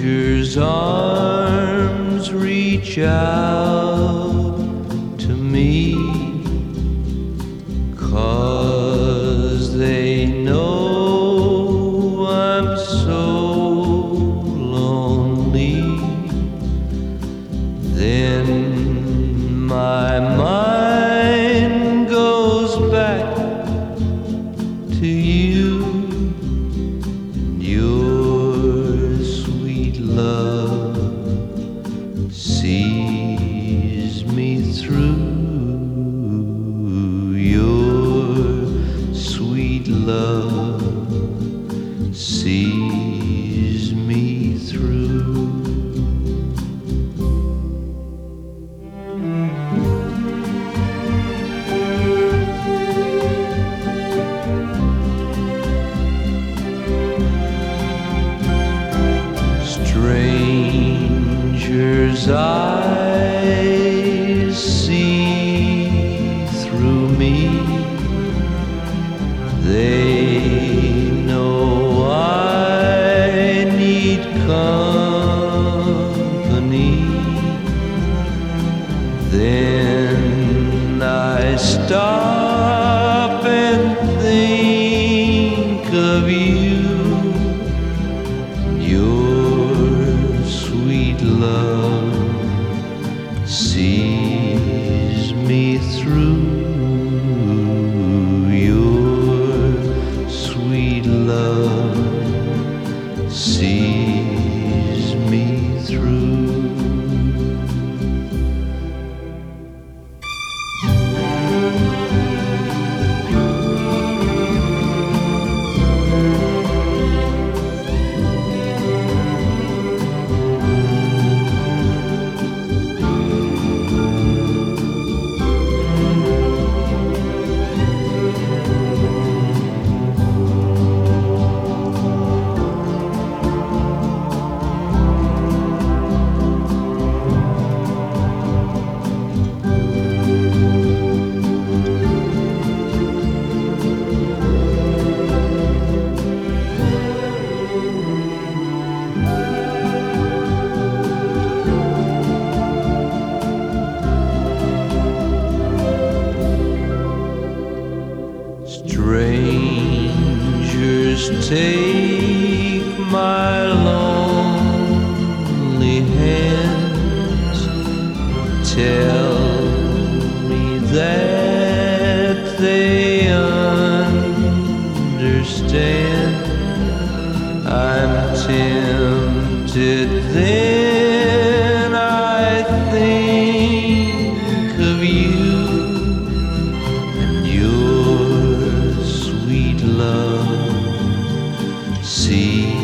Stranger's arms reach out to me, 'cause they know I'm so lonely. Then my mind goes back to you and your sweet love sees me through. Your sweet love sees me through. Strangers' eyes see through me. They know I need company. Then I stop and think of you. Your sweet love sees me through. Your sweet love sees me through. Strangers take my lonely hands, tell me that they understand. I'm tempted, then I think of you and your sweet love. See